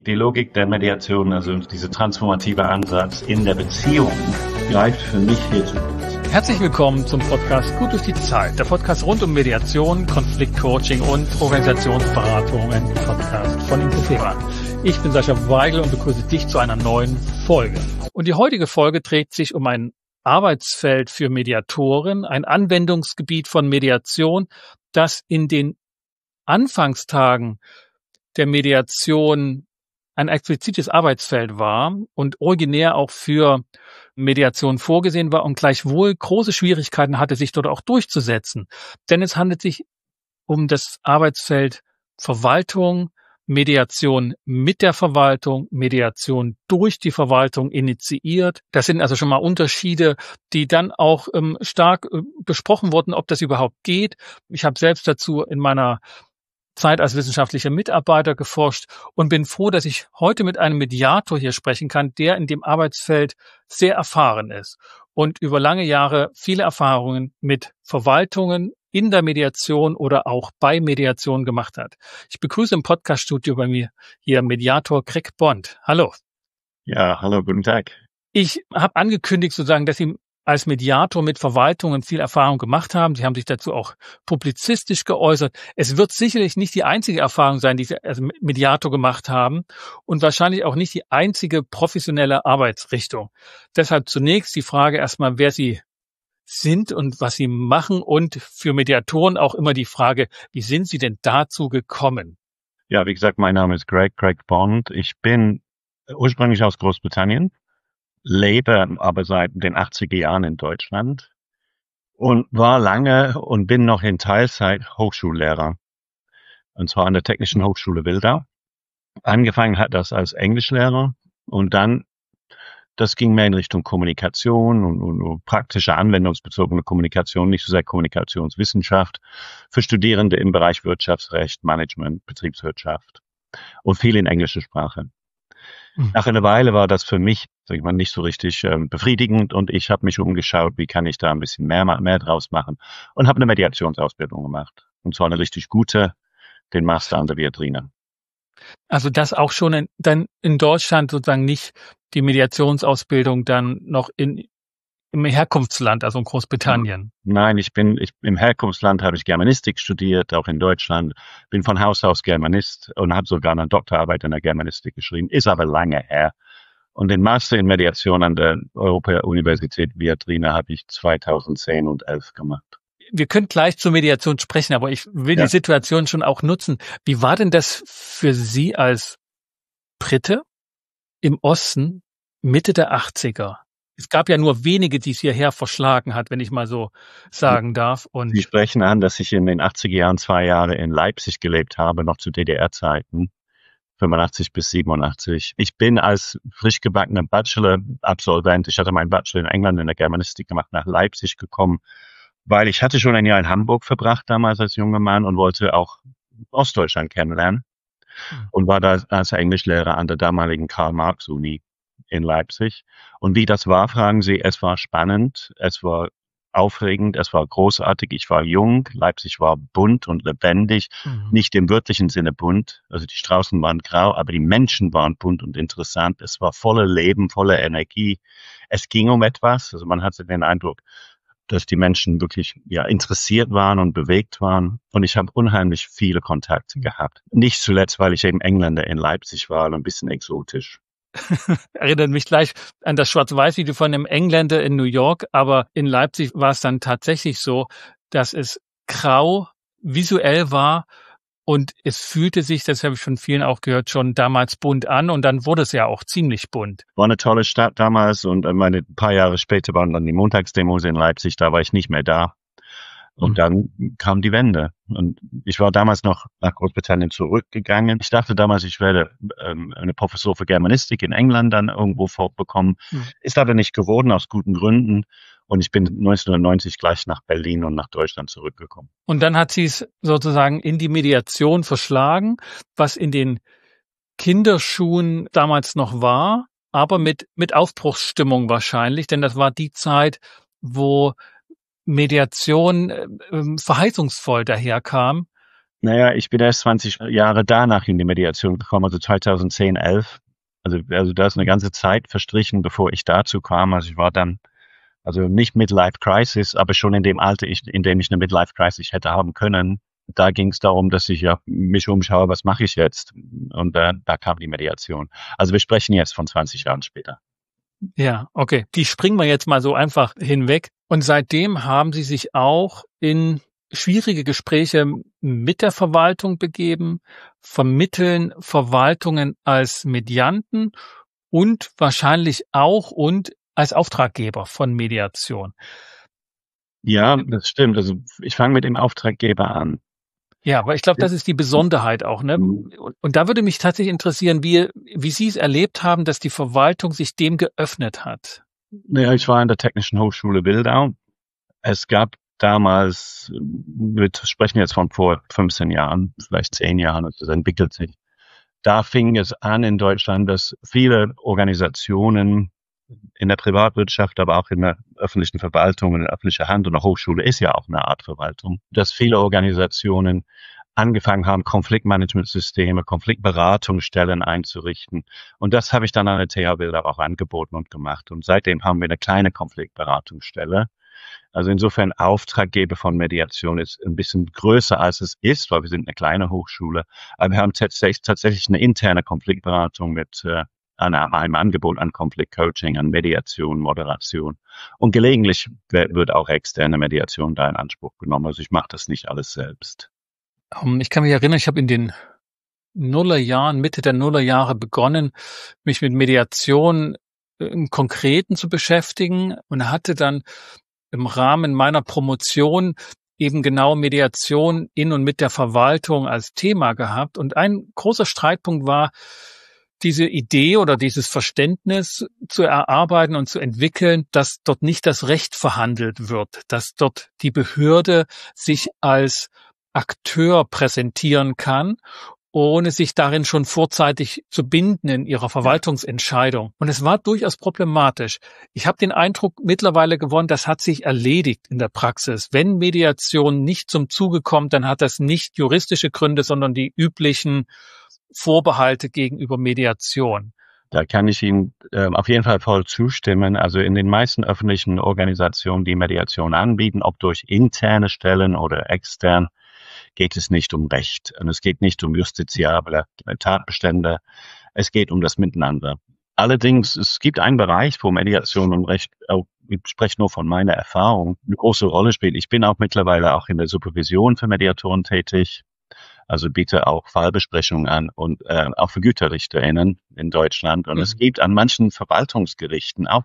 Die Logik der Mediation, also dieser transformative Ansatz in der Beziehung, greift für mich hier zu kurz. Herzlich willkommen zum Podcast Gut durch die Zeit. Der Podcast rund um Mediation, Konfliktcoaching und Organisationsberatung. Ein Podcast von Infofera. Ich bin Sascha Weigel und begrüße dich zu einer neuen Folge. Und die heutige Folge dreht sich um ein Arbeitsfeld für Mediatoren, ein Anwendungsgebiet von Mediation, das in den Anfangstagen der Mediation ein explizites Arbeitsfeld war und originär auch für Mediation vorgesehen war und gleichwohl große Schwierigkeiten hatte, sich dort auch durchzusetzen. Denn es handelt sich um das Arbeitsfeld Verwaltung, Mediation mit der Verwaltung, Mediation durch die Verwaltung initiiert. Das sind also schon mal Unterschiede, die dann auch stark besprochen wurden, ob das überhaupt geht. Ich habe selbst dazu in meiner Zeit als wissenschaftlicher Mitarbeiter geforscht und bin froh, dass ich heute mit einem Mediator hier sprechen kann, der in dem Arbeitsfeld sehr erfahren ist und über lange Jahre viele Erfahrungen mit Verwaltungen in der Mediation oder auch bei Mediation gemacht hat. Ich begrüße im Podcaststudio bei mir hier Mediator Greg Bond. Hallo. Ja, hallo, guten Tag. Ich habe angekündigt sozusagen, dass Sie als Mediator mit Verwaltungen viel Erfahrung gemacht haben. Sie haben sich dazu auch publizistisch geäußert. Es wird sicherlich nicht die einzige Erfahrung sein, die Sie als Mediator gemacht haben und wahrscheinlich auch nicht die einzige professionelle Arbeitsrichtung. Deshalb zunächst die Frage erstmal, wer Sie sind und was Sie machen und für Mediatoren auch immer die Frage, wie sind Sie denn dazu gekommen? Ja, wie gesagt, mein Name ist Greg Bond. Ich bin ursprünglich aus Großbritannien, lebe aber seit den 80er Jahren in Deutschland und war lange und bin noch in Teilzeit Hochschullehrer. Und zwar an der Technischen Hochschule Wildau. Angefangen hat das als Englischlehrer und dann, das ging mehr in Richtung Kommunikation und praktische anwendungsbezogene Kommunikation, nicht so sehr Kommunikationswissenschaft für Studierende im Bereich Wirtschaftsrecht, Management, Betriebswirtschaft und viel in englischer Sprache. Nach einer Weile war das für mich, sag ich mal, nicht so richtig befriedigend und ich habe mich umgeschaut, wie kann ich da ein bisschen mehr draus machen und habe eine Mediationsausbildung gemacht. Und zwar eine richtig gute, den Master an der Viadrina. Also das auch schon dann in Deutschland sozusagen nicht die Mediationsausbildung dann noch im Herkunftsland, also in Großbritannien. Nein, im Herkunftsland habe ich Germanistik studiert, auch in Deutschland, bin von Haus aus Germanist und habe sogar eine Doktorarbeit in der Germanistik geschrieben, ist aber lange her. Und den Master in Mediation an der Europa-Universität Viadrina habe ich 2010 und 2011 gemacht. Wir können gleich zur Mediation sprechen, aber ich will die Situation schon auch nutzen. Wie war denn das für Sie als Brite im Osten Mitte der 80er? Es gab ja nur wenige, die es hierher verschlagen hat, wenn ich mal so sagen darf. Und Sie sprechen an, dass ich in den 80er Jahren 2 Jahre in Leipzig gelebt habe, noch zu DDR-Zeiten, 85 bis 87. Ich bin als frisch gebackener Bachelor-Absolvent, ich hatte meinen Bachelor in England in der Germanistik gemacht, nach Leipzig gekommen, weil ich hatte schon ein Jahr in Hamburg verbracht damals als junger Mann und wollte auch Ostdeutschland kennenlernen und war da als Englischlehrer an der damaligen Karl-Marx-Uni in Leipzig. Und wie das war, fragen Sie, es war spannend, es war aufregend, es war großartig, ich war jung, Leipzig war bunt und lebendig, nicht im wörtlichen Sinne bunt, also die Straßen waren grau, aber die Menschen waren bunt und interessant, es war voller Leben, voller Energie, es ging um etwas, also man hatte den Eindruck, dass die Menschen wirklich interessiert waren und bewegt waren. Und ich habe unheimlich viele Kontakte gehabt. Nicht zuletzt, weil ich eben Engländer in Leipzig war und ein bisschen exotisch. Erinnert mich gleich an das Schwarz-Weiß-Video von einem Engländer in New York, aber in Leipzig war es dann tatsächlich so, dass es grau visuell war und es fühlte sich, das habe ich von vielen auch gehört, schon damals bunt an und dann wurde es ja auch ziemlich bunt. War eine tolle Stadt damals und ein paar Jahre später waren dann die Montagsdemos in Leipzig, da war ich nicht mehr da. Und dann kam die Wende. Und ich war damals noch nach Großbritannien zurückgegangen. Ich dachte damals, ich werde eine Professur für Germanistik in England dann irgendwo fortbekommen. Ist aber nicht geworden, aus guten Gründen. Und ich bin 1990 gleich nach Berlin und nach Deutschland zurückgekommen. Und dann hat sie es sozusagen in die Mediation verschlagen, was in den Kinderschuhen damals noch war, aber mit Aufbruchsstimmung wahrscheinlich, denn das war die Zeit, wo Mediation verheißungsvoll daherkam. Naja, ich bin erst 20 Jahre danach in die Mediation gekommen, also 2010, 11. Also da ist eine ganze Zeit verstrichen, bevor ich dazu kam. Also ich war dann, also nicht Midlife Crisis, aber schon in dem Alter, in dem ich eine Midlife Crisis hätte haben können. Da ging es darum, dass ich ja mich umschaue, was mache ich jetzt? Und da kam die Mediation. Also wir sprechen jetzt von 20 Jahren später. Ja, okay. Die springen wir jetzt mal so einfach hinweg. Und seitdem haben Sie sich auch in schwierige Gespräche mit der Verwaltung begeben, vermitteln Verwaltungen als Medianten und wahrscheinlich auch und als Auftraggeber von Mediation. Ja, das stimmt. Also ich fange mit dem Auftraggeber an. Ja, aber ich glaube, das ist die Besonderheit auch, ne? Und da würde mich tatsächlich interessieren, wie Sie es erlebt haben, dass die Verwaltung sich dem geöffnet hat. Naja, ich war an der Technischen Hochschule Wildau. Es gab damals, wir sprechen jetzt von vor 15 Jahren, vielleicht 10 Jahren, das entwickelt sich. Da fing es an in Deutschland, dass viele Organisationen in der Privatwirtschaft, aber auch in der öffentlichen Verwaltung, in der öffentlichen Hand und der Hochschule ist ja auch eine Art Verwaltung, dass viele Organisationen angefangen haben, Konfliktmanagementsysteme, Konfliktberatungsstellen einzurichten. Und das habe ich dann an der TH Wildau auch angeboten und gemacht. Und seitdem haben wir eine kleine Konfliktberatungsstelle. Also insofern Auftraggeber von Mediation ist ein bisschen größer als es ist, weil wir sind eine kleine Hochschule. Aber wir haben tatsächlich eine interne Konfliktberatung mit einem Angebot an Konfliktcoaching, an Mediation, Moderation. Und gelegentlich wird auch externe Mediation da in Anspruch genommen. Also ich mache das nicht alles selbst. Ich kann mich erinnern, ich habe in den Nullerjahren, Mitte der Nullerjahre begonnen, mich mit Mediation im Konkreten zu beschäftigen und hatte dann im Rahmen meiner Promotion eben genau Mediation in und mit der Verwaltung als Thema gehabt. Und ein großer Streitpunkt war, diese Idee oder dieses Verständnis zu erarbeiten und zu entwickeln, dass dort nicht das Recht verhandelt wird, dass dort die Behörde sich als Akteur präsentieren kann, ohne sich darin schon vorzeitig zu binden in ihrer Verwaltungsentscheidung. Und es war durchaus problematisch. Ich habe den Eindruck mittlerweile gewonnen, das hat sich erledigt in der Praxis. Wenn Mediation nicht zum Zuge kommt, dann hat das nicht juristische Gründe, sondern die üblichen Vorbehalte gegenüber Mediation. Da kann ich Ihnen auf jeden Fall voll zustimmen. Also in den meisten öffentlichen Organisationen, die Mediation anbieten, ob durch interne Stellen oder extern, geht es nicht um Recht. Und es geht nicht um justiziable Tatbestände. Es geht um das Miteinander. Allerdings, es gibt einen Bereich, wo Mediation und Recht, ich spreche nur von meiner Erfahrung, eine große Rolle spielt. Ich bin auch mittlerweile auch in der Supervision für Mediatoren tätig. Also biete auch Fallbesprechungen an und auch für GüterrichterInnen in Deutschland. Und es gibt an manchen Verwaltungsgerichten auch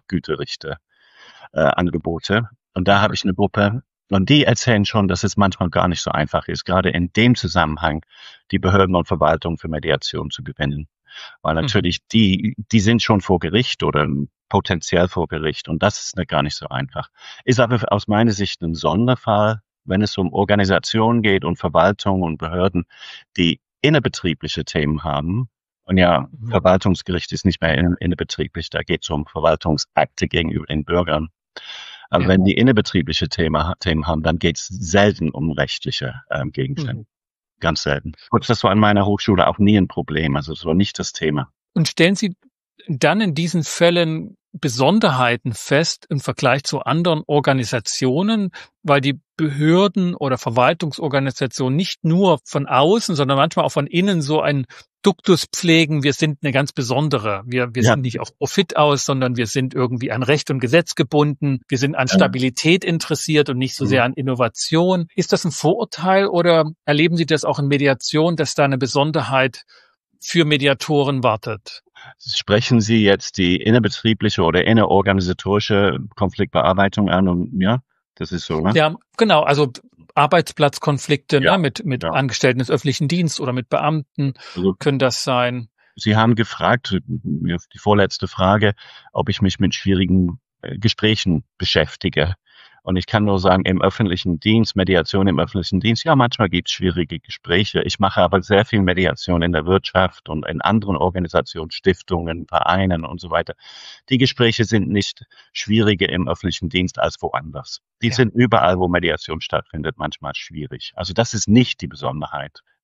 Angebote. Und da habe ich eine Gruppe. Und die erzählen schon, dass es manchmal gar nicht so einfach ist, gerade in dem Zusammenhang die Behörden und Verwaltung für Mediation zu gewinnen. Weil natürlich die sind schon vor Gericht oder potenziell vor Gericht. Und das ist gar nicht so einfach. Ist aber aus meiner Sicht ein Sonderfall, wenn es um Organisationen geht und Verwaltung und Behörden, die innerbetriebliche Themen haben. Und ja, Verwaltungsgericht ist nicht mehr innerbetrieblich, da geht es um Verwaltungsakte gegenüber den Bürgern. Aber wenn die innerbetriebliche Themen haben, dann geht es selten um rechtliche Gegenstände. Ganz selten. Und das war an meiner Hochschule auch nie ein Problem, also das war nicht das Thema. Und stellen Sie dann in diesen Fällen Besonderheiten fest im Vergleich zu anderen Organisationen, weil die Behörden oder Verwaltungsorganisationen nicht nur von außen, sondern manchmal auch von innen so ein Duktus pflegen, wir sind eine ganz besondere. Wir sind nicht auf Profit aus, sondern wir sind irgendwie an Recht und Gesetz gebunden. Wir sind an Stabilität interessiert und nicht so sehr an Innovation. Ist das ein Vorurteil oder erleben Sie das auch in Mediation, dass da eine Besonderheit für Mediatoren wartet? Sprechen Sie jetzt die innerbetriebliche oder innerorganisatorische Konfliktbearbeitung an? Und ja, das ist so, ne? Ja, genau. Also Arbeitsplatzkonflikte mit Angestellten des öffentlichen Dienstes oder mit Beamten können das sein. Sie haben gefragt, die vorletzte Frage, ob ich mich mit schwierigen Gesprächen beschäftige. Und ich kann nur sagen, im öffentlichen Dienst, Mediation im öffentlichen Dienst, ja, manchmal gibt es schwierige Gespräche. Ich mache aber sehr viel Mediation in der Wirtschaft und in anderen Organisationen, Stiftungen, Vereinen und so weiter. Die Gespräche sind nicht schwieriger im öffentlichen Dienst als woanders. Die sind überall, wo Mediation stattfindet, manchmal schwierig. Also das ist nicht die Besonderheit.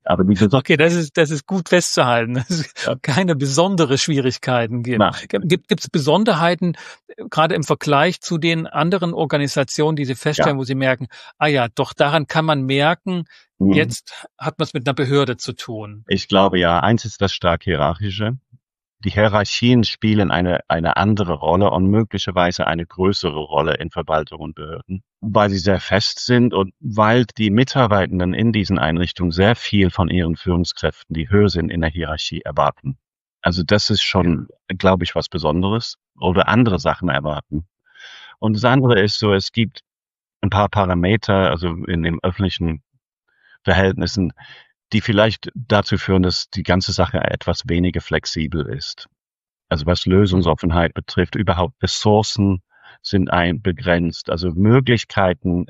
Aber okay, das ist gut festzuhalten, dass es keine besondere Schwierigkeiten gibt. Gibt es Besonderheiten, gerade im Vergleich zu den anderen Organisationen, die Sie feststellen, wo Sie merken, doch daran kann man merken, jetzt hat man es mit einer Behörde zu tun? Ich glaube ja, eins ist das stark Hierarchische. Die Hierarchien spielen eine andere Rolle und möglicherweise eine größere Rolle in Verwaltung und Behörden, weil sie sehr fest sind und weil die Mitarbeitenden in diesen Einrichtungen sehr viel von ihren Führungskräften, die höher sind in der Hierarchie, erwarten. Also das ist schon, glaube ich, was Besonderes oder andere Sachen erwarten. Und das andere ist so, es gibt ein paar Parameter, also in den öffentlichen Verhältnissen, die vielleicht dazu führen, dass die ganze Sache etwas weniger flexibel ist. Also was Lösungsoffenheit betrifft, überhaupt Ressourcen sind begrenzt. Also Möglichkeiten,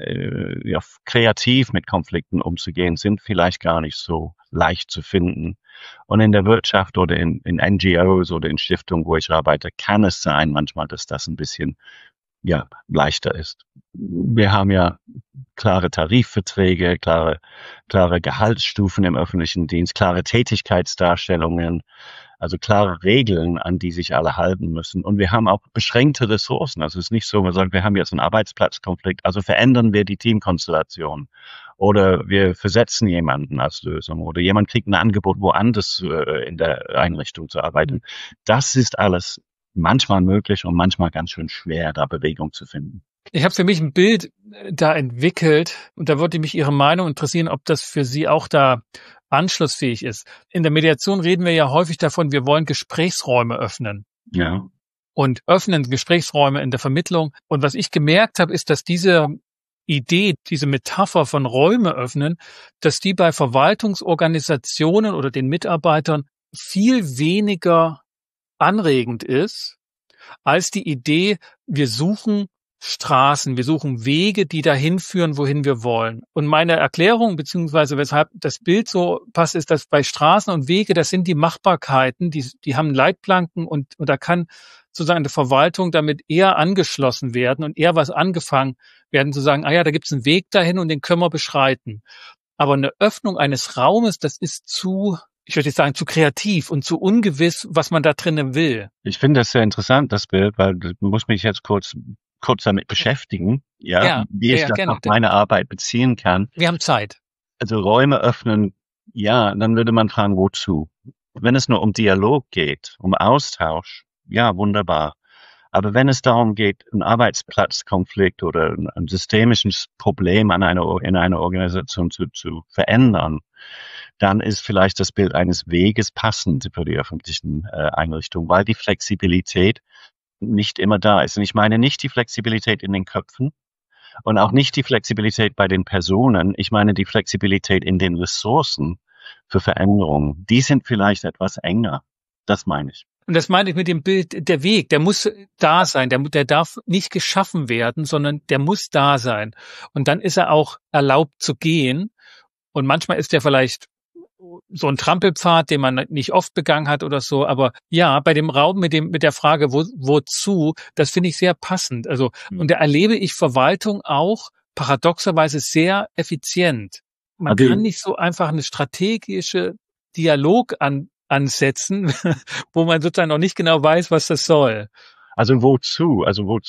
kreativ mit Konflikten umzugehen, sind vielleicht gar nicht so leicht zu finden. Und in der Wirtschaft oder in NGOs oder in Stiftungen, wo ich arbeite, kann es sein manchmal, dass das ein bisschen leichter ist. Wir haben ja klare Tarifverträge, klare Gehaltsstufen im öffentlichen Dienst, klare Tätigkeitsdarstellungen, also klare Regeln, an die sich alle halten müssen. Und wir haben auch beschränkte Ressourcen. Also es ist nicht so, man sagt, wir haben jetzt einen Arbeitsplatzkonflikt, also verändern wir die Teamkonstellation. Oder wir versetzen jemanden als Lösung. Oder jemand kriegt ein Angebot, woanders in der Einrichtung zu arbeiten. Das ist alles manchmal möglich und manchmal ganz schön schwer, da Bewegung zu finden. Ich habe für mich ein Bild da entwickelt und da würde mich Ihre Meinung interessieren, ob das für Sie auch da anschlussfähig ist. In der Mediation reden wir ja häufig davon, wir wollen Gesprächsräume öffnen. Ja. Und öffnen Gesprächsräume in der Vermittlung. Und was ich gemerkt habe, ist, dass diese Idee, diese Metapher von Räume öffnen, dass die bei Verwaltungsorganisationen oder den Mitarbeitern viel weniger anregend ist, als die Idee, wir suchen Straßen, wir suchen Wege, die dahin führen, wohin wir wollen. Und meine Erklärung, beziehungsweise weshalb das Bild so passt, ist, dass bei Straßen und Wege, das sind die Machbarkeiten, die haben Leitplanken und da kann sozusagen die Verwaltung damit eher angeschlossen werden und eher was angefangen werden, zu sagen, da gibt es einen Weg dahin und den können wir beschreiten. Aber eine Öffnung eines Raumes, das ist ich würde jetzt sagen, zu kreativ und zu ungewiss, was man da drinnen will. Ich finde das sehr interessant, das Bild, weil du musst mich jetzt kurz damit beschäftigen, wie ich das auf meine Arbeit beziehen kann. Wir haben Zeit. Also Räume öffnen, dann würde man fragen, wozu? Wenn es nur um Dialog geht, um Austausch, wunderbar. Aber wenn es darum geht, einen Arbeitsplatzkonflikt oder ein systemisches Problem in einer Organisation zu verändern, dann ist vielleicht das Bild eines Weges passend für die öffentlichen Einrichtungen, weil die Flexibilität nicht immer da ist. Und ich meine nicht die Flexibilität in den Köpfen und auch nicht die Flexibilität bei den Personen. Ich meine die Flexibilität in den Ressourcen für Veränderungen. Die sind vielleicht etwas enger. Das meine ich. Und das meine ich mit dem Bild, der Weg, der muss da sein, der darf nicht geschaffen werden, sondern der muss da sein. Und dann ist er auch erlaubt zu gehen. Und manchmal ist der vielleicht so ein Trampelpfad, den man nicht oft begangen hat oder so. Aber bei dem Raum mit der Frage, wozu, das finde ich sehr passend. Also, und da erlebe ich Verwaltung auch paradoxerweise sehr effizient. Man kann nicht so einfach eine strategische Dialog ansetzen, wo man sozusagen noch nicht genau weiß, was das soll. Also wozu?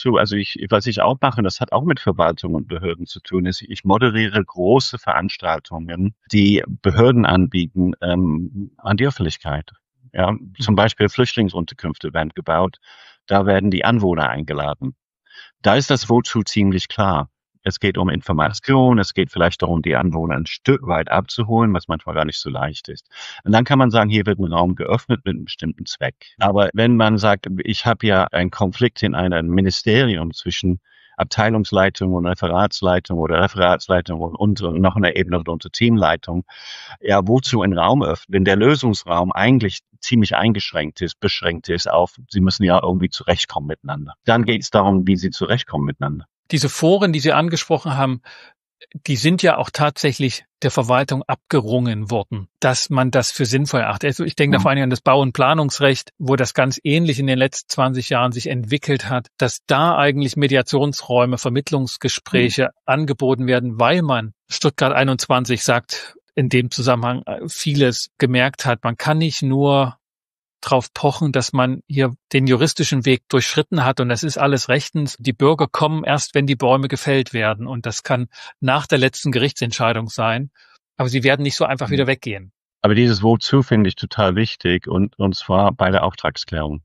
Was ich auch mache, das hat auch mit Verwaltung und Behörden zu tun, ist, ich moderiere große Veranstaltungen, die Behörden anbieten, an die Öffentlichkeit. Ja, zum Beispiel Flüchtlingsunterkünfte werden gebaut, da werden die Anwohner eingeladen. Da ist das Wozu ziemlich klar. Es geht um Information, es geht vielleicht darum, die Anwohner ein Stück weit abzuholen, was manchmal gar nicht so leicht ist. Und dann kann man sagen, hier wird ein Raum geöffnet mit einem bestimmten Zweck. Aber wenn man sagt, ich habe ja einen Konflikt in einem Ministerium zwischen Abteilungsleitung und Referatsleitung oder Referatsleitung und noch eine Ebene unter Teamleitung, wozu ein Raum öffnen, wenn der Lösungsraum eigentlich ziemlich beschränkt ist auf, sie müssen ja irgendwie zurechtkommen miteinander. Dann geht es darum, wie sie zurechtkommen miteinander. Diese Foren, die Sie angesprochen haben, die sind ja auch tatsächlich der Verwaltung abgerungen worden, dass man das für sinnvoll erachtet. Also ich denke da vor allem an das Bau- und Planungsrecht, wo das ganz ähnlich in den letzten 20 Jahren sich entwickelt hat, dass da eigentlich Mediationsräume, Vermittlungsgespräche angeboten werden, weil man Stuttgart 21 sagt, in dem Zusammenhang vieles gemerkt hat. Man kann nicht nur drauf pochen, dass man hier den juristischen Weg durchschritten hat und es ist alles rechtens. Die Bürger kommen erst, wenn die Bäume gefällt werden und das kann nach der letzten Gerichtsentscheidung sein, aber sie werden nicht so einfach wieder weggehen. Aber dieses Wozu finde ich total wichtig und zwar bei der Auftragsklärung.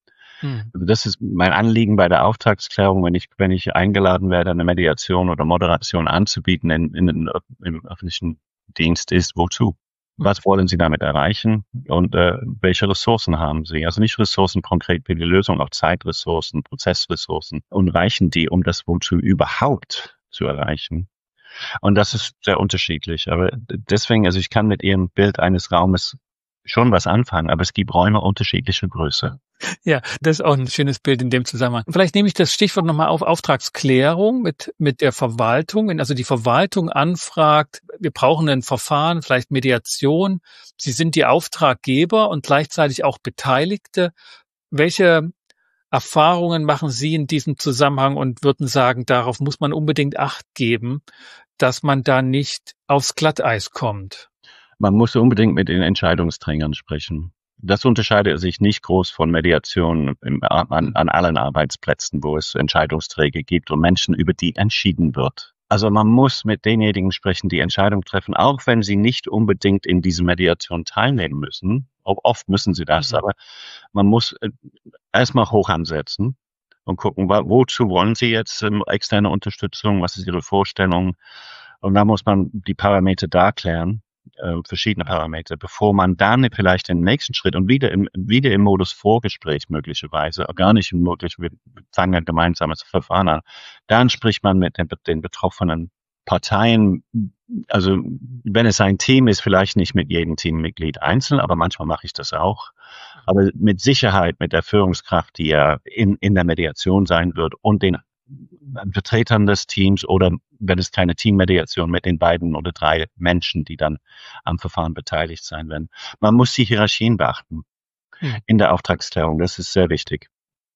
Also das ist mein Anliegen bei der Auftragsklärung, wenn ich eingeladen werde, eine Mediation oder Moderation anzubieten im öffentlichen Dienst ist, wozu? Was wollen Sie damit erreichen und welche Ressourcen haben Sie? Also nicht Ressourcen konkret für die Lösung, auch Zeitressourcen, Prozessressourcen und reichen die, um das Wozu überhaupt zu erreichen? Und das ist sehr unterschiedlich. Aber deswegen, also ich kann mit Ihrem Bild eines Raumes schon was anfangen, aber es gibt Räume unterschiedlicher Größe. Ja, das ist auch ein schönes Bild in dem Zusammenhang. Vielleicht nehme ich das Stichwort nochmal auf Auftragsklärung mit der Verwaltung. Wenn also die Verwaltung anfragt, wir brauchen ein Verfahren, vielleicht Mediation. Sie sind die Auftraggeber und gleichzeitig auch Beteiligte. Welche Erfahrungen machen Sie in diesem Zusammenhang und würden sagen, darauf muss man unbedingt Acht geben, dass man da nicht aufs Glatteis kommt? Man muss unbedingt mit den Entscheidungsträgern sprechen. Das unterscheidet sich nicht groß von Mediation an allen Arbeitsplätzen, wo es Entscheidungsträger gibt und Menschen, über die entschieden wird. Also man muss mit denjenigen sprechen, die Entscheidungen treffen, auch wenn sie nicht unbedingt in diese Mediation teilnehmen müssen. Oft müssen sie das, aber man muss erstmal hoch ansetzen und gucken, wozu wollen sie jetzt externe Unterstützung, was ist ihre Vorstellung? Und da muss man die Parameter da klären. Verschiedene Parameter, bevor man dann vielleicht den nächsten Schritt und wieder im Modus Vorgespräch möglicherweise, gar nicht im Modus, wir fangen ein gemeinsames Verfahren an, dann spricht man mit den betroffenen Parteien, also wenn es ein Team ist, vielleicht nicht mit jedem Teammitglied einzeln, aber manchmal mache ich das auch, aber mit Sicherheit mit der Führungskraft, die ja in der Mediation sein wird und den Vertretern des Teams oder wenn es keine Teammediation mit den beiden oder 3 Menschen, die dann am Verfahren beteiligt sein werden. Man muss die Hierarchien beachten in der Auftragsklärung. Das ist sehr wichtig.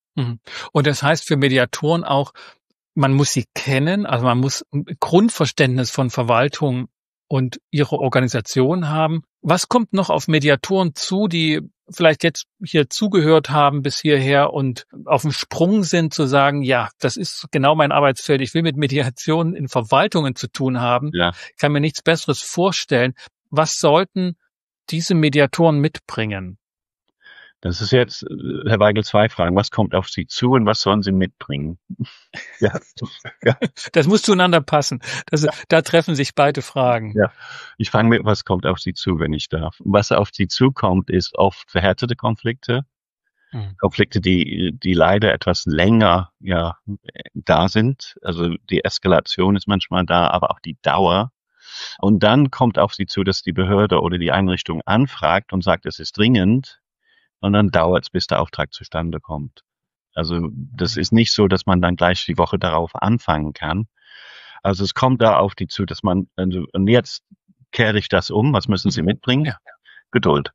Und das heißt für Mediatoren auch, man muss sie kennen, also man muss ein Grundverständnis von Verwaltung und ihre Organisation haben. Was kommt noch auf Mediatoren zu, die vielleicht jetzt hier zugehört haben bis hierher und auf dem Sprung sind zu sagen, ja, das ist genau mein Arbeitsfeld, ich will mit Mediation in Verwaltungen zu tun haben, Ich kann mir nichts Besseres vorstellen. Was sollten diese Mediatoren mitbringen? Das ist jetzt, Herr Weigel, 2 Fragen. Was kommt auf Sie zu und was sollen Sie mitbringen? Ja. Das muss zueinander passen. Da treffen sich beide Fragen. Ja. Ich fange mit, was kommt auf Sie zu, wenn ich darf. Was auf Sie zukommt, ist oft verhärtete Konflikte. Konflikte, die leider etwas länger da sind. Also die Eskalation ist manchmal da, aber auch die Dauer. Und dann kommt auf Sie zu, dass die Behörde oder die Einrichtung anfragt und sagt, es ist dringend. Und dann dauert es, bis der Auftrag zustande kommt. Also das ist nicht so, dass man dann gleich die Woche darauf anfangen kann. Also es kommt da auf die zu, dass man, und jetzt kehre ich das um, was müssen Sie mitbringen? Ja. Geduld.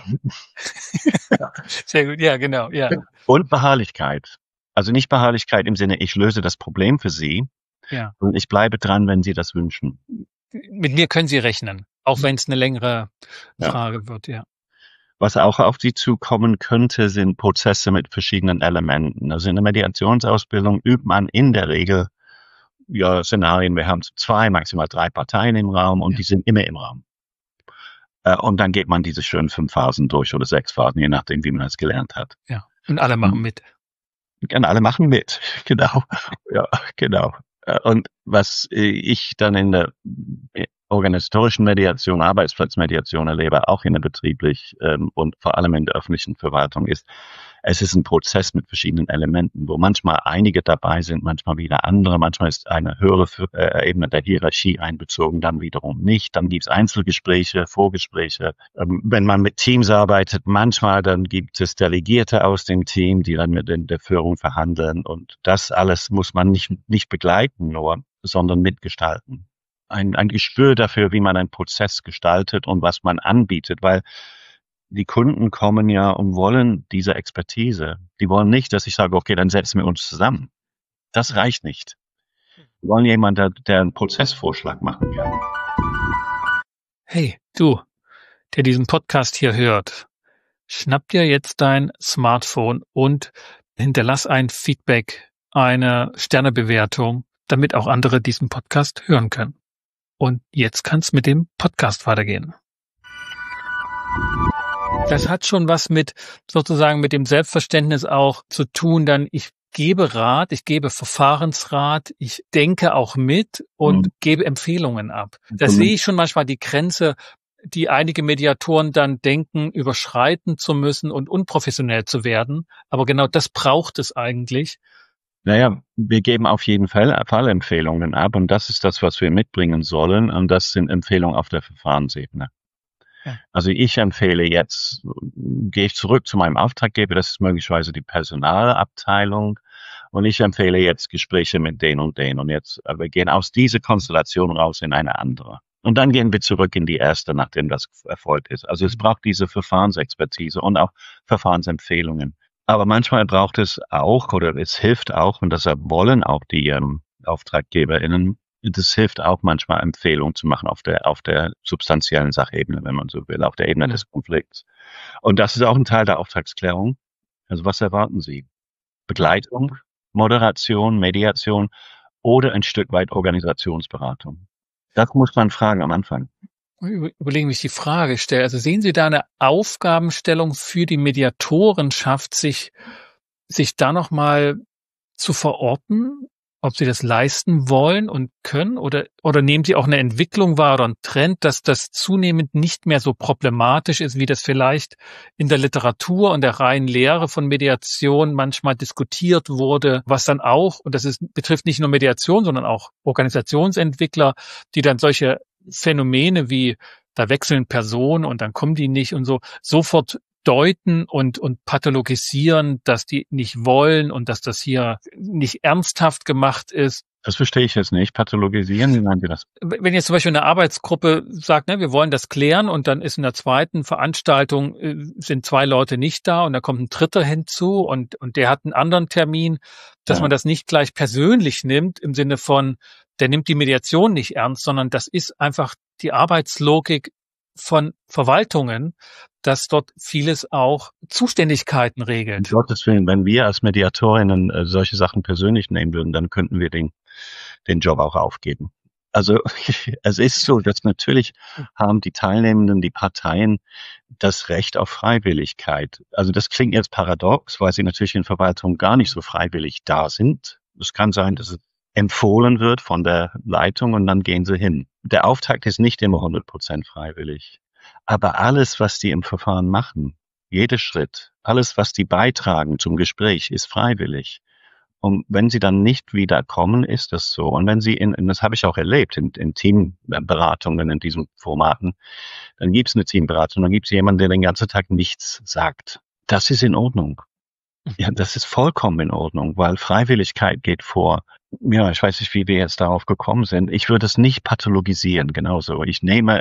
Sehr gut, ja, genau, ja. Und Beharrlichkeit. Also nicht Beharrlichkeit im Sinne, ich löse das Problem für Sie. Ja. Und ich bleibe dran, wenn Sie das wünschen. Mit mir können Sie rechnen, auch wenn es eine längere Frage wird, ja. Was auch auf Sie zukommen könnte, sind Prozesse mit verschiedenen Elementen. Also in der Mediationsausbildung übt man in der Regel Szenarien. Wir haben 2, maximal 3 Parteien im Raum und die sind immer im Raum. Und dann geht man diese schönen 5 Phasen durch oder 6 Phasen, je nachdem, wie man es gelernt hat. Ja. Und alle machen mit. Und alle machen mit. Genau. Ja, genau. Und was ich dann in der organisatorischen Mediation, Arbeitsplatzmediation erlebe, auch in der betrieblich und vor allem in der öffentlichen Verwaltung ist, es ist ein Prozess mit verschiedenen Elementen, wo manchmal einige dabei sind, manchmal wieder andere, manchmal ist eine höhere Ebene der Hierarchie einbezogen, dann wiederum nicht. Dann gibt es Einzelgespräche, Vorgespräche. Wenn man mit Teams arbeitet, manchmal dann gibt es Delegierte aus dem Team, die dann mit der Führung verhandeln und das alles muss man nicht begleiten nur, sondern mitgestalten. Ein Gespür dafür, wie man einen Prozess gestaltet und was man anbietet, weil die Kunden kommen ja und wollen diese Expertise. Die wollen nicht, dass ich sage, okay, dann setzen wir uns zusammen. Das reicht nicht. Die wollen jemanden, der einen Prozessvorschlag machen kann. Hey, Du, der diesen Podcast hier hört, schnapp dir jetzt dein Smartphone und hinterlass ein Feedback, eine Sternebewertung, damit auch andere diesen Podcast hören können. Und jetzt kann's mit dem Podcast weitergehen. Das hat schon was mit sozusagen mit dem Selbstverständnis auch zu tun, dann ich gebe Rat, ich gebe Verfahrensrat, ich denke auch mit und gebe Empfehlungen ab. Da sehe ich schon manchmal die Grenze, die einige Mediatoren dann denken, überschreiten zu müssen und unprofessionell zu werden. Aber genau das braucht es eigentlich. Naja, wir geben auf jeden Fall Empfehlungen ab und das ist das, was wir mitbringen sollen und das sind Empfehlungen auf der Verfahrensebene. Ja. Also ich empfehle jetzt, gehe ich zurück zu meinem Auftraggeber, das ist möglicherweise die Personalabteilung und ich empfehle jetzt Gespräche mit den und den und jetzt, wir gehen aus dieser Konstellation raus in eine andere. Und dann gehen wir zurück in die erste, nachdem das erfolgt ist. Also es braucht diese Verfahrensexpertise und auch Verfahrensempfehlungen. Aber manchmal braucht es auch, oder es hilft auch, und deshalb wollen auch die AuftraggeberInnen, das hilft auch manchmal Empfehlungen zu machen auf der substanziellen Sachebene, wenn man so will, auf der Ebene des Konflikts. Und das ist auch ein Teil der Auftragsklärung. Also was erwarten Sie? Begleitung, Moderation, Mediation oder ein Stück weit Organisationsberatung? Das muss man fragen am Anfang. Überlegen, wie ich die Frage stelle. Also sehen Sie da eine Aufgabenstellung für die Mediatorenschaft, sich da nochmal zu verorten, ob Sie das leisten wollen und können oder nehmen Sie auch eine Entwicklung wahr oder einen Trend, dass das zunehmend nicht mehr so problematisch ist, wie das vielleicht in der Literatur und der reinen Lehre von Mediation manchmal diskutiert wurde, was dann auch, und betrifft nicht nur Mediation, sondern auch Organisationsentwickler, die dann solche Phänomene wie, da wechseln Personen und dann kommen die nicht und so, sofort deuten und pathologisieren, dass die nicht wollen und dass das hier nicht ernsthaft gemacht ist. Das verstehe ich jetzt nicht. Pathologisieren, wie meinen Sie das? Wenn jetzt zum Beispiel eine Arbeitsgruppe sagt, wir wollen das klären und dann ist in der zweiten Veranstaltung sind 2 Leute nicht da und da kommt ein dritter hinzu und der hat einen anderen Termin, dass man das nicht gleich persönlich nimmt im Sinne von, der nimmt die Mediation nicht ernst, sondern das ist einfach die Arbeitslogik von Verwaltungen, dass dort vieles auch Zuständigkeiten regelt. Um Gottes Willen, wenn wir als Mediatorinnen solche Sachen persönlich nehmen würden, dann könnten wir den Job auch aufgeben. Also es ist so, dass natürlich haben die Teilnehmenden, die Parteien das Recht auf Freiwilligkeit. Also das klingt jetzt paradox, weil sie natürlich in Verwaltung gar nicht so freiwillig da sind. Es kann sein, dass es empfohlen wird von der Leitung und dann gehen sie hin. Der Auftakt ist nicht immer 100% freiwillig. Aber alles, was die im Verfahren machen, jeder Schritt, alles, was die beitragen zum Gespräch, ist freiwillig. Und wenn sie dann nicht wiederkommen, ist das so. Und wenn sie das habe ich auch erlebt, in Teamberatungen in diesen Formaten, dann gibt es eine Teamberatung, dann gibt es jemanden, der den ganzen Tag nichts sagt. Das ist in Ordnung. Ja, das ist vollkommen in Ordnung, weil Freiwilligkeit geht vor. Ja, ich weiß nicht, wie wir jetzt darauf gekommen sind. Ich würde es nicht pathologisieren, genauso. Ich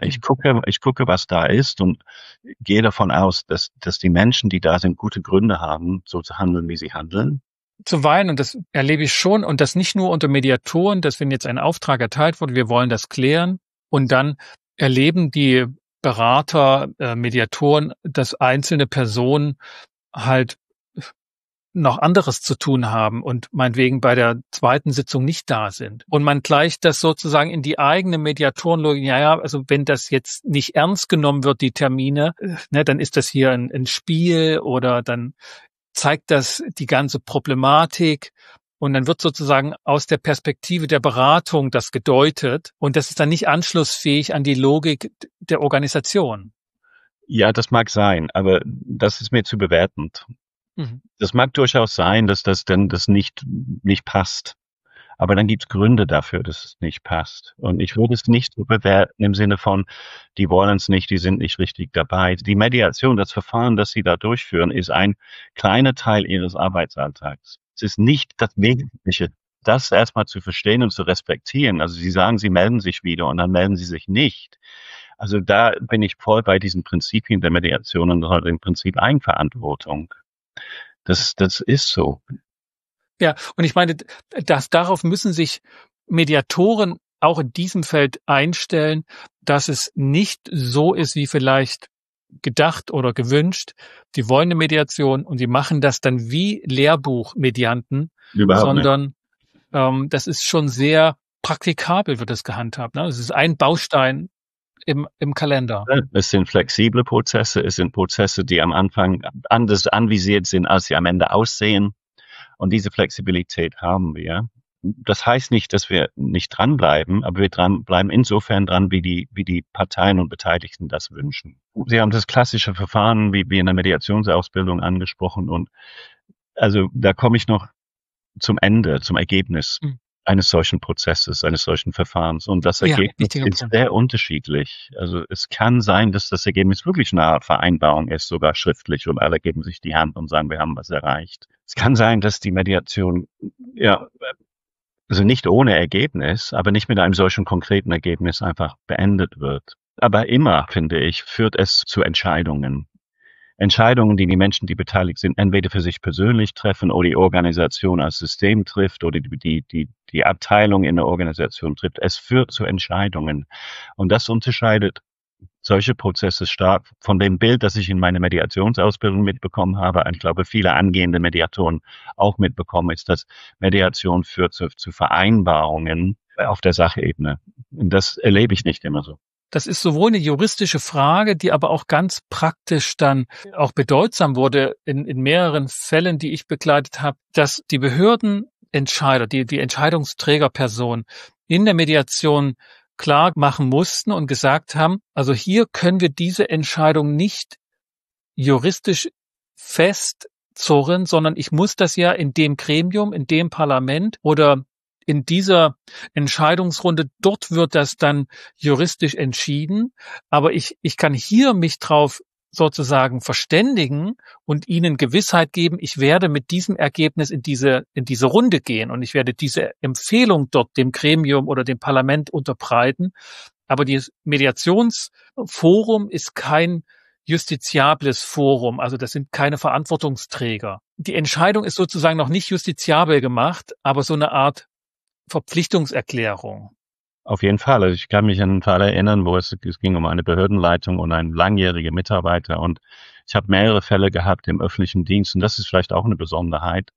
gucke, was da ist und gehe davon aus, dass die Menschen, die da sind, gute Gründe haben, so zu handeln, wie sie handeln. Zuweilen, und das erlebe ich schon, und das nicht nur unter Mediatoren, dass wenn jetzt ein Auftrag erteilt wurde, wir wollen das klären, und dann erleben die Berater, Mediatoren, dass einzelne Personen halt noch anderes zu tun haben und meinetwegen bei der zweiten Sitzung nicht da sind. Und man gleicht das sozusagen in die eigene Mediatorenlogik, also wenn das jetzt nicht ernst genommen wird, die Termine, dann ist das hier ein Spiel oder dann zeigt das die ganze Problematik und dann wird sozusagen aus der Perspektive der Beratung das gedeutet und das ist dann nicht anschlussfähig an die Logik der Organisation. Ja, das mag sein, aber das ist mir zu bewertend. Das mag durchaus sein, dass das nicht passt. Aber dann gibt's Gründe dafür, dass es nicht passt. Und ich würde es nicht so bewerten im Sinne von, die wollen es nicht, die sind nicht richtig dabei. Die Mediation, das Verfahren, das sie da durchführen, ist ein kleiner Teil ihres Arbeitsalltags. Es ist nicht das Wesentliche. Das erstmal zu verstehen und zu respektieren. Also sie sagen, sie melden sich wieder und dann melden sie sich nicht. Also da bin ich voll bei diesen Prinzipien der Mediation und dem Prinzip Eigenverantwortung. Das ist so. Ja, und ich meine, darauf müssen sich Mediatoren auch in diesem Feld einstellen, dass es nicht so ist, wie vielleicht gedacht oder gewünscht. Die wollen eine Mediation und die machen das dann wie Lehrbuchmedianten, sondern das ist schon sehr praktikabel, wird das gehandhabt. Ne? Es ist ein Baustein im Kalender. Es sind flexible Prozesse, es sind Prozesse, die am Anfang anders anvisiert sind, als sie am Ende aussehen. Und diese Flexibilität haben wir. Das heißt nicht, dass wir nicht dranbleiben, aber wir bleiben insofern dran, wie die Parteien und Beteiligten das wünschen. Sie haben das klassische Verfahren wie in der Mediationsausbildung angesprochen und also da komme ich noch zum Ende, zum Ergebnis eines solchen Prozesses, eines solchen Verfahrens. Und das Ergebnis ist sehr unterschiedlich. Also es kann sein, dass das Ergebnis wirklich eine Art Vereinbarung ist, sogar schriftlich, und alle geben sich die Hand und sagen, wir haben was erreicht. Es kann sein, dass die Mediation, also nicht ohne Ergebnis, aber nicht mit einem solchen konkreten Ergebnis einfach beendet wird. Aber immer, finde ich, führt es zu Entscheidungen. Entscheidungen, die Menschen, die beteiligt sind, entweder für sich persönlich treffen oder die Organisation als System trifft oder die Abteilung in der Organisation trifft. Es führt zu Entscheidungen. Und das unterscheidet solche Prozesse stark von dem Bild, das ich in meiner Mediationsausbildung mitbekommen habe. Ich glaube, viele angehende Mediatoren auch mitbekommen, ist, dass Mediation führt zu Vereinbarungen auf der Sachebene. Und das erlebe ich nicht immer so. Das ist sowohl eine juristische Frage, die aber auch ganz praktisch dann auch bedeutsam wurde in mehreren Fällen, die ich begleitet habe, dass die Behördenentscheider, die Entscheidungsträgerperson in der Mediation klar machen mussten und gesagt haben, also hier können wir diese Entscheidung nicht juristisch festzurren, sondern ich muss das ja in dem Gremium, in dem Parlament oder in dieser Entscheidungsrunde, dort wird das dann juristisch entschieden, aber ich kann hier mich drauf sozusagen verständigen und Ihnen Gewissheit geben, ich werde mit diesem Ergebnis in diese Runde gehen und ich werde diese Empfehlung dort dem Gremium oder dem Parlament unterbreiten. Aber das Mediationsforum ist kein justiziables Forum, also das sind keine Verantwortungsträger. Die Entscheidung ist sozusagen noch nicht justiziabel gemacht, aber so eine Art Verpflichtungserklärung. Auf jeden Fall. Also ich kann mich an einen Fall erinnern, wo es ging um eine Behördenleitung und einen langjährigen Mitarbeiter. Und ich habe mehrere Fälle gehabt im öffentlichen Dienst. Und das ist vielleicht auch eine Besonderheit,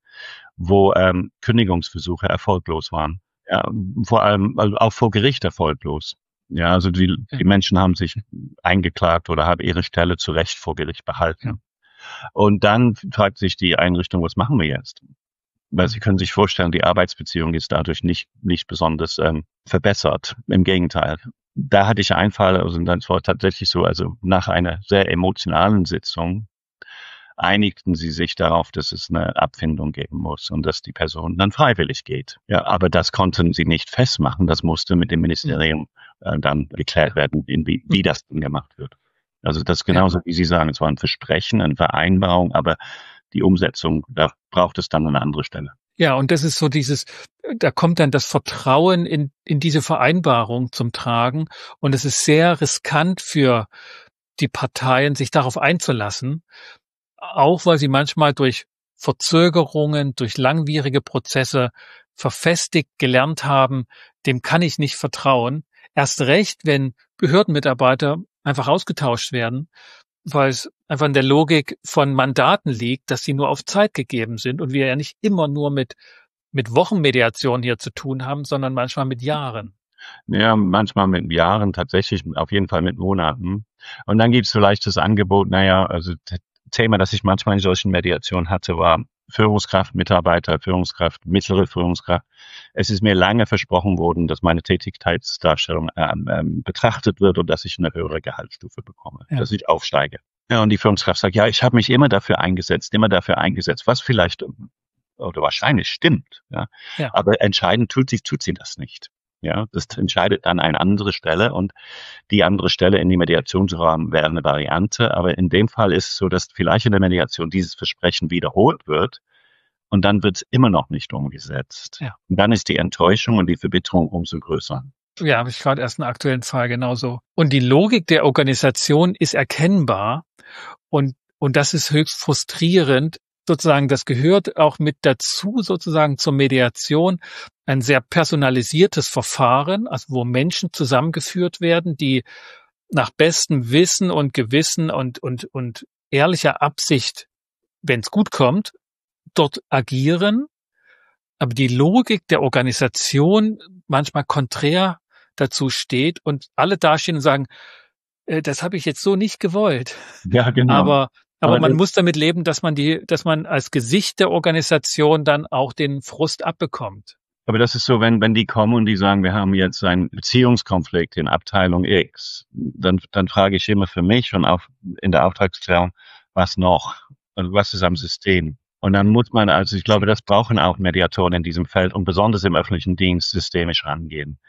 wo Kündigungsversuche erfolglos waren. Ja, vor allem also auch vor Gericht erfolglos. Ja, also die Menschen haben sich eingeklagt oder haben ihre Stelle zu Recht vor Gericht behalten. Ja. Und dann fragt sich die Einrichtung, was machen wir jetzt? Weil Sie können sich vorstellen, die Arbeitsbeziehung ist dadurch nicht besonders verbessert. Im Gegenteil. Da hatte ich einen Fall, also das war tatsächlich so, also nach einer sehr emotionalen Sitzung einigten sie sich darauf, dass es eine Abfindung geben muss und dass die Person dann freiwillig geht. Ja, aber das konnten sie nicht festmachen. Das musste mit dem Ministerium dann geklärt werden, wie das denn gemacht wird. Also das ist genauso, wie Sie sagen, es war ein Versprechen, eine Vereinbarung, aber die Umsetzung, da braucht es dann eine andere Stelle. Ja, und das ist so da kommt dann das Vertrauen in diese Vereinbarung zum Tragen. Und es ist sehr riskant für die Parteien, sich darauf einzulassen, auch weil sie manchmal durch Verzögerungen, durch langwierige Prozesse verfestigt gelernt haben, dem kann ich nicht vertrauen. Erst recht, wenn Behördenmitarbeiter einfach ausgetauscht werden, weil es einfach in der Logik von Mandaten liegt, dass sie nur auf Zeit gegeben sind und wir ja nicht immer nur mit Wochenmediation hier zu tun haben, sondern manchmal mit Jahren. Ja, manchmal mit Jahren, tatsächlich auf jeden Fall mit Monaten. Und dann gibt es vielleicht das Angebot, also das Thema, das ich manchmal in solchen Mediationen hatte, war Führungskraft, Mitarbeiter, Führungskraft, mittlere Führungskraft. Es ist mir lange versprochen worden, dass meine Tätigkeitsdarstellung betrachtet wird und dass ich eine höhere Gehaltsstufe bekomme, dass ich aufsteige. Ja, und die Führungskraft sagt, ja, ich habe mich immer dafür eingesetzt, was vielleicht oder wahrscheinlich stimmt. Ja. Aber entscheidend tut sie das nicht. Ja, das entscheidet dann eine andere Stelle und die andere Stelle in die Mediationsrahmen wäre eine Variante. Aber in dem Fall ist es so, dass vielleicht in der Mediation dieses Versprechen wiederholt wird und dann wird es immer noch nicht umgesetzt. Ja. Und dann ist die Enttäuschung und die Verbitterung umso größer. Ja, habe ich gerade erst einen aktuellen Fall genauso. Und die Logik der Organisation ist erkennbar und das ist höchst frustrierend, sozusagen, das gehört auch mit dazu, sozusagen zur Mediation, ein sehr personalisiertes Verfahren, also wo Menschen zusammengeführt werden, die nach bestem Wissen und Gewissen und ehrlicher Absicht, wenn es gut kommt, dort agieren, aber die Logik der Organisation manchmal konträr dazu steht und alle dastehen und sagen, das habe ich jetzt so nicht gewollt. Ja, genau. Aber man muss damit leben, dass man als Gesicht der Organisation dann auch den Frust abbekommt. Aber das ist so, wenn die kommen und die sagen, wir haben jetzt einen Beziehungskonflikt in Abteilung X, dann frage ich immer für mich und auch in der Auftragsklärung, was noch? Und was ist am System? Und dann muss man, also ich glaube, das brauchen auch Mediatoren in diesem Feld und besonders im öffentlichen Dienst systemisch rangehen.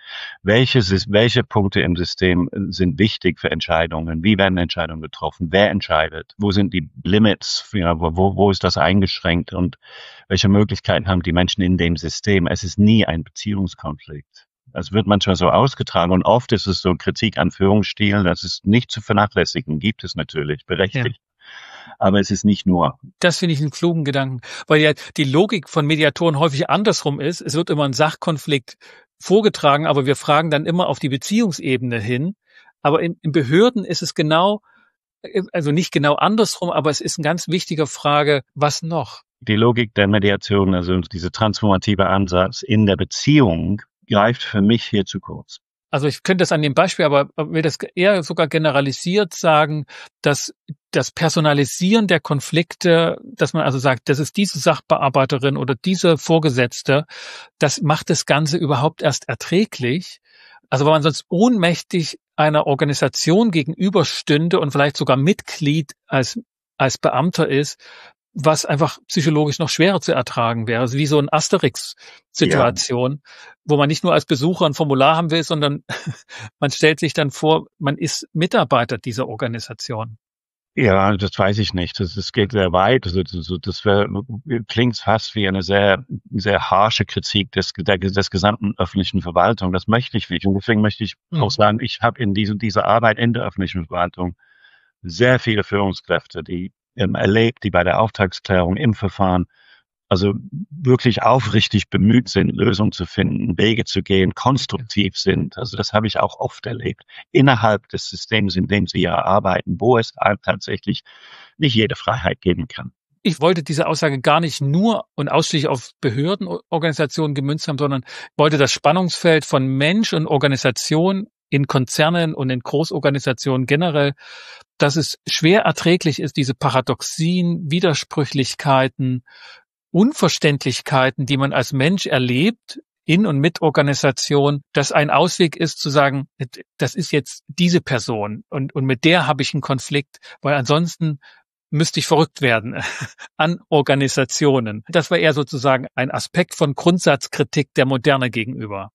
Welche Punkte im System sind wichtig für Entscheidungen? Wie werden Entscheidungen getroffen? Wer entscheidet? Wo sind die Limits? Ja, wo ist das eingeschränkt? Und welche Möglichkeiten haben die Menschen in dem System? Es ist nie ein Beziehungskonflikt. Es wird manchmal so ausgetragen und oft ist es so Kritik an Führungsstilen. Das ist nicht zu vernachlässigen. Gibt es natürlich, berechtigt. Ja. Aber es ist nicht nur. Das finde ich einen klugen Gedanken, weil ja die Logik von Mediatoren häufig andersrum ist. Es wird immer ein Sachkonflikt vorgetragen, aber wir fragen dann immer auf die Beziehungsebene hin. Aber in Behörden ist es genau, also nicht genau andersrum, aber es ist eine ganz wichtige Frage, was noch? Die Logik der Mediation, also dieser transformative Ansatz in der Beziehung, greift für mich hier zu kurz. Also ich könnte das an dem Beispiel, aber will das eher sogar generalisiert sagen, dass das Personalisieren der Konflikte, dass man also sagt, das ist diese Sachbearbeiterin oder diese Vorgesetzte, das macht das Ganze überhaupt erst erträglich. Also weil man sonst ohnmächtig einer Organisation gegenüberstünde und vielleicht sogar Mitglied als Beamter ist, was einfach psychologisch noch schwerer zu ertragen wäre. Also wie so eine Asterix-Situation, wo man nicht nur als Besucher ein Formular haben will, sondern man stellt sich dann vor, man ist Mitarbeiter dieser Organisation. Ja, das weiß ich nicht. Das geht sehr weit. Also das klingt fast wie eine sehr, sehr harsche Kritik des gesamten öffentlichen Verwaltung. Das möchte ich nicht. Und deswegen möchte ich auch sagen, ich habe in dieser Arbeit in der öffentlichen Verwaltung sehr viele Führungskräfte, die erlebt, die bei der Auftragsklärung im Verfahren also wirklich aufrichtig bemüht sind, Lösungen zu finden, Wege zu gehen, konstruktiv sind. Also das habe ich auch oft erlebt. Innerhalb des Systems, in dem sie ja arbeiten, wo es tatsächlich nicht jede Freiheit geben kann. Ich wollte diese Aussage gar nicht nur und ausschließlich auf Behördenorganisationen gemünzt haben, sondern wollte das Spannungsfeld von Mensch und Organisation in Konzernen und in Großorganisationen generell, dass es schwer erträglich ist, diese Paradoxien, Widersprüchlichkeiten, Unverständlichkeiten, die man als Mensch erlebt, in und mit Organisation, dass ein Ausweg ist zu sagen, das ist jetzt diese Person und mit der habe ich einen Konflikt, weil ansonsten müsste ich verrückt werden an Organisationen. Das war eher sozusagen ein Aspekt von Grundsatzkritik der Moderne gegenüber.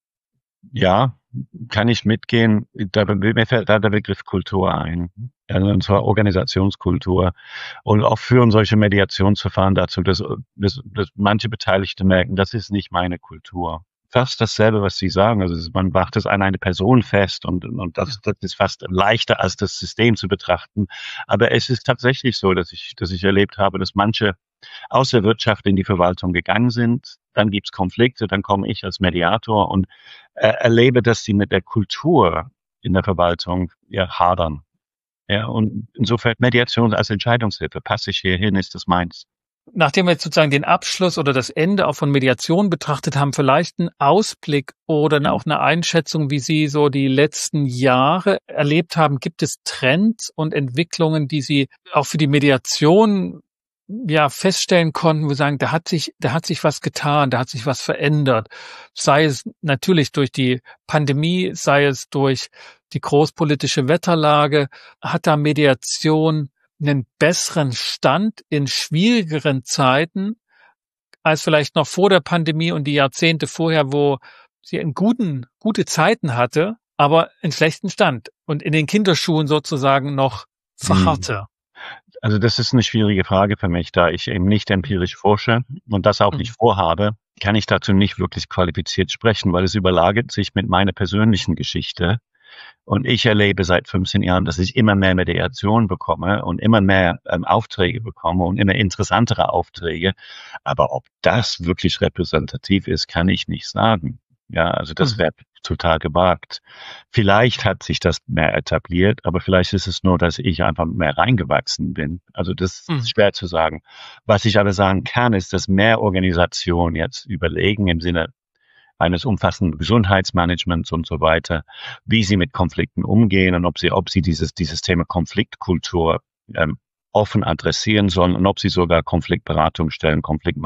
Ja, kann ich mitgehen. Mir fällt da der Begriff Kultur ein. Also, und zwar Organisationskultur. Und auch führen solche Mediationsverfahren dazu, dass manche Beteiligte merken, das ist nicht meine Kultur. Fast dasselbe, was Sie sagen. Also man macht es an eine Person fest und das ist fast leichter, als das System zu betrachten. Aber es ist tatsächlich so, dass ich erlebt habe, dass manche aus der Wirtschaft in die Verwaltung gegangen sind. Dann gibt's Konflikte, dann komme ich als Mediator und erlebe, dass sie mit der Kultur in der Verwaltung hadern. Ja, und insofern Mediation als Entscheidungshilfe. Passe ich hier hin, ist das meins. Nachdem wir jetzt sozusagen den Abschluss oder das Ende auch von Mediation betrachtet haben, vielleicht einen Ausblick oder auch eine Einschätzung, wie Sie so die letzten Jahre erlebt haben. Gibt es Trends und Entwicklungen, die Sie auch für die Mediation feststellen konnten, wo wir sagen, da hat sich was getan, da hat sich was verändert. Sei es natürlich durch die Pandemie, sei es durch die großpolitische Wetterlage, hat da Mediation einen besseren Stand in schwierigeren Zeiten als vielleicht noch vor der Pandemie und die Jahrzehnte vorher, wo sie gute Zeiten hatte, aber einen schlechten Stand und in den Kinderschuhen sozusagen noch verharrte. Also das ist eine schwierige Frage für mich, da ich eben nicht empirisch forsche und das auch nicht vorhabe, kann ich dazu nicht wirklich qualifiziert sprechen, weil es überlagert sich mit meiner persönlichen Geschichte. Und ich erlebe seit 15 Jahren, dass ich immer mehr Mediation bekomme und immer mehr Aufträge bekomme und immer interessantere Aufträge. Aber ob das wirklich repräsentativ ist, kann ich nicht sagen. Ja, also das wäre total gewagt. Vielleicht hat sich das mehr etabliert, aber vielleicht ist es nur, dass ich einfach mehr reingewachsen bin. Also das ist schwer zu sagen. Was ich aber sagen kann, ist, dass mehr Organisationen jetzt überlegen im Sinne eines umfassenden Gesundheitsmanagements und so weiter, wie sie mit Konflikten umgehen und ob sie dieses Thema Konfliktkultur offen adressieren sollen und ob sie sogar Konfliktberatungsstellen,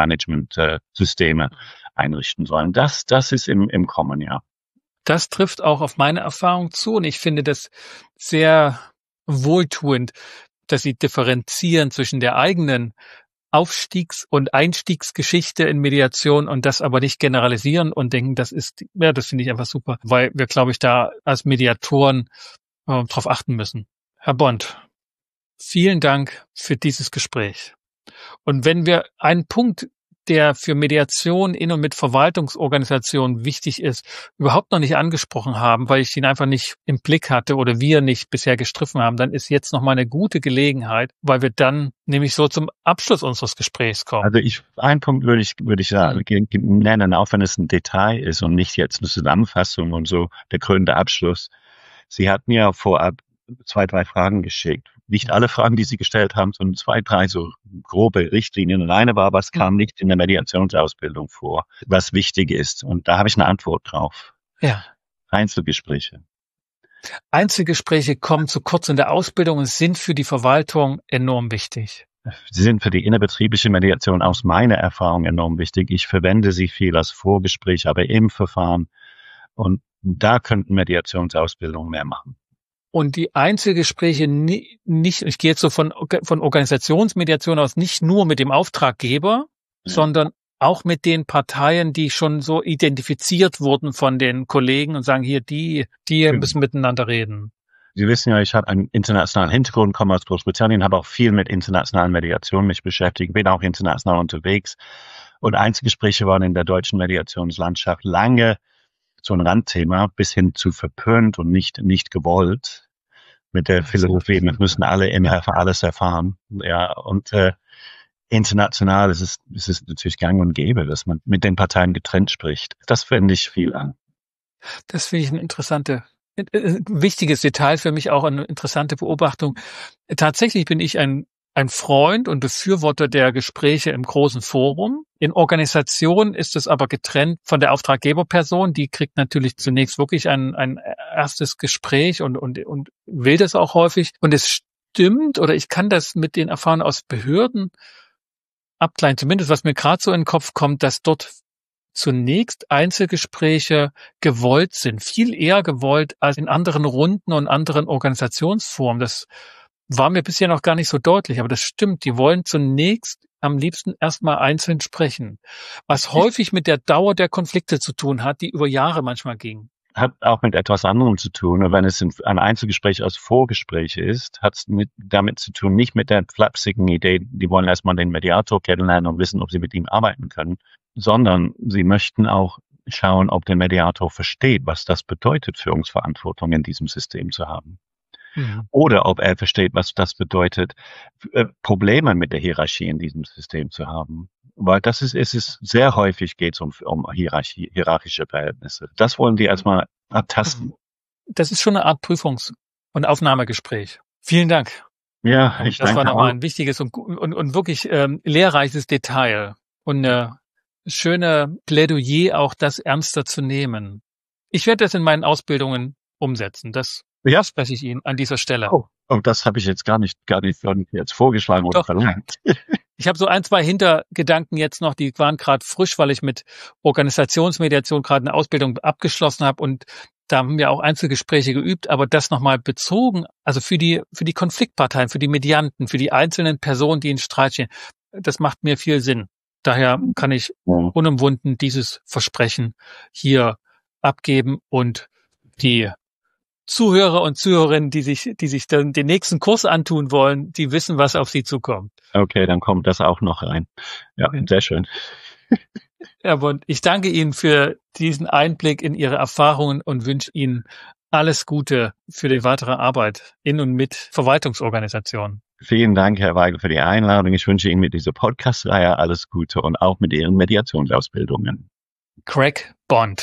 Konfliktmanagement-Systeme einrichten sollen. Das ist im Kommen, ja. Das trifft auch auf meine Erfahrung zu und ich finde das sehr wohltuend, dass Sie differenzieren zwischen der eigenen Aufstiegs- und Einstiegsgeschichte in Mediation und das aber nicht generalisieren und denken, das finde ich einfach super, weil wir, glaube ich, da als Mediatoren drauf achten müssen. Herr Bond, vielen Dank für dieses Gespräch. Und wenn wir einen Punkt, der für Mediation in und mit Verwaltungsorganisationen wichtig ist, überhaupt noch nicht angesprochen haben, weil ich ihn einfach nicht im Blick hatte oder wir nicht bisher gestriffen haben, dann ist jetzt nochmal eine gute Gelegenheit, weil wir dann nämlich so zum Abschluss unseres Gesprächs kommen. Also einen Punkt würde ich sagen, nennen, auch wenn es ein Detail ist und nicht jetzt eine Zusammenfassung und so der krönende Abschluss. Sie hatten ja vorab 2, 3 Fragen geschickt. Nicht alle Fragen, die Sie gestellt haben, sondern 2, 3 so grobe Richtlinien. Und eine war, was kam nicht in der Mediationsausbildung vor, was wichtig ist. Und da habe ich eine Antwort drauf. Ja. Einzelgespräche. Einzelgespräche kommen zu kurz in der Ausbildung und sind für die Verwaltung enorm wichtig. Sie sind für die innerbetriebliche Mediation aus meiner Erfahrung enorm wichtig. Ich verwende sie viel als Vorgespräch, aber im Verfahren. Und da könnten Mediationsausbildungen mehr machen. Und die Einzelgespräche nicht, ich gehe jetzt so von Organisationsmediation aus, nicht nur mit dem Auftraggeber, sondern auch mit den Parteien, die schon so identifiziert wurden von den Kollegen und sagen, hier, die müssen miteinander reden. Sie wissen ja, ich habe einen internationalen Hintergrund, komme aus Großbritannien, habe auch viel mit internationalen Mediationen mich beschäftigt, bin auch international unterwegs. Und Einzelgespräche waren in der deutschen Mediationslandschaft lange so ein Randthema, bis hin zu verpönt und nicht gewollt. Mit der Philosophie, wir müssen alle immer alles erfahren. Ja, und international ist es natürlich gang und gäbe, dass man mit den Parteien getrennt spricht. Das fände ich viel an. Das finde ich eine wichtiges Detail für mich, auch eine interessante Beobachtung. Tatsächlich bin ich ein Freund und Befürworter der Gespräche im großen Forum. In Organisationen ist es aber getrennt von der Auftraggeberperson. Die kriegt natürlich zunächst wirklich ein erstes Gespräch und will das auch häufig. Und es stimmt, oder ich kann das mit den Erfahrungen aus Behörden abgleichen, zumindest was mir gerade so in den Kopf kommt, dass dort zunächst Einzelgespräche gewollt sind, viel eher gewollt als in anderen Runden und anderen Organisationsformen. Das war mir bisher noch gar nicht so deutlich, aber das stimmt. Die wollen zunächst am liebsten erstmal einzeln sprechen, was häufig mit der Dauer der Konflikte zu tun hat, die über Jahre manchmal gingen. Hat auch mit etwas anderem zu tun. Und wenn es ein Einzelgespräch als Vorgespräch ist, hat es damit zu tun, nicht mit der flapsigen Idee, die wollen erstmal den Mediator kennenlernen und wissen, ob sie mit ihm arbeiten können, sondern sie möchten auch schauen, ob der Mediator versteht, was das bedeutet, Führungsverantwortung in diesem System zu haben. Oder ob er versteht, was das bedeutet, Probleme mit der Hierarchie in diesem System zu haben. Weil es ist sehr häufig geht es um hierarchische Verhältnisse. Das wollen die erstmal abtasten. Das ist schon eine Art Prüfungs- und Aufnahmegespräch. Vielen Dank. Ja, ich danke. Das war nochmal ein wichtiges und wirklich lehrreiches Detail und eine schöne Plädoyer, auch das ernster zu nehmen. Ich werde das in meinen Ausbildungen umsetzen. Das spreche ich Ihnen an dieser Stelle. Oh, das habe ich jetzt gar nicht jetzt vorgeschlagen oder verlangt. Ich habe so 1, 2 Hintergedanken jetzt noch, die waren gerade frisch, weil ich mit Organisationsmediation gerade eine Ausbildung abgeschlossen habe und da haben wir auch Einzelgespräche geübt, aber das nochmal bezogen, also für die Konfliktparteien, für die Medianten, für die einzelnen Personen, die in Streit stehen, das macht mir viel Sinn. Daher kann ich unumwunden dieses Versprechen hier abgeben und die Zuhörer und Zuhörerinnen, die sich dann den nächsten Kurs antun wollen, die wissen, was auf sie zukommt. Okay, dann kommt das auch noch rein. Ja, sehr schön. Ja, und ich danke Ihnen für diesen Einblick in Ihre Erfahrungen und wünsche Ihnen alles Gute für die weitere Arbeit in und mit Verwaltungsorganisationen. Vielen Dank, Herr Weigel, für die Einladung. Ich wünsche Ihnen mit dieser Podcast-Reihe alles Gute und auch mit Ihren Mediationsausbildungen. Craig Bond,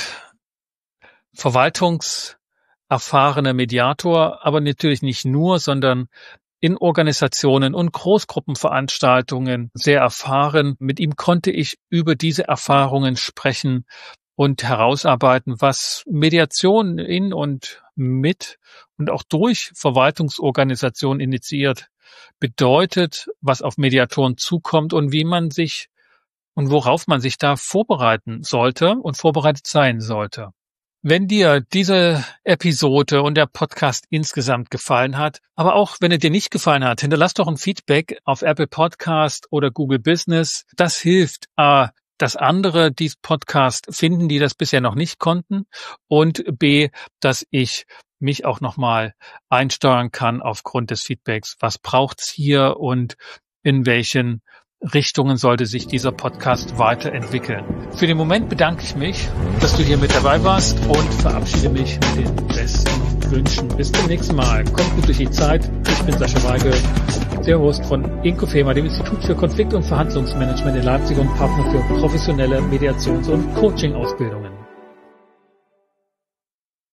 verwaltungserfahrener Mediator, aber natürlich nicht nur, sondern in Organisationen und Großgruppenveranstaltungen sehr erfahren. Mit ihm konnte ich über diese Erfahrungen sprechen und herausarbeiten, was Mediation in und mit und auch durch Verwaltungsorganisationen initiiert bedeutet, was auf Mediatoren zukommt und wie man sich und worauf man sich da vorbereiten sollte und vorbereitet sein sollte. Wenn dir diese Episode und der Podcast insgesamt gefallen hat, aber auch wenn er dir nicht gefallen hat, hinterlass doch ein Feedback auf Apple Podcast oder Google Business. Das hilft, dass andere diesen Podcast finden, die das bisher noch nicht konnten, und B, dass ich mich auch nochmal einsteuern kann aufgrund des Feedbacks. Was braucht's hier und in welchen Richtungen sollte sich dieser Podcast weiterentwickeln? Für den Moment bedanke ich mich, dass du hier mit dabei warst und verabschiede mich mit den besten Wünschen. Bis zum nächsten Mal. Kommt gut durch die Zeit. Ich bin Sascha Weigel, der Host von Inkofema, dem Institut für Konflikt- und Verhandlungsmanagement in Leipzig und Partner für professionelle Mediations- und Coaching-Ausbildungen.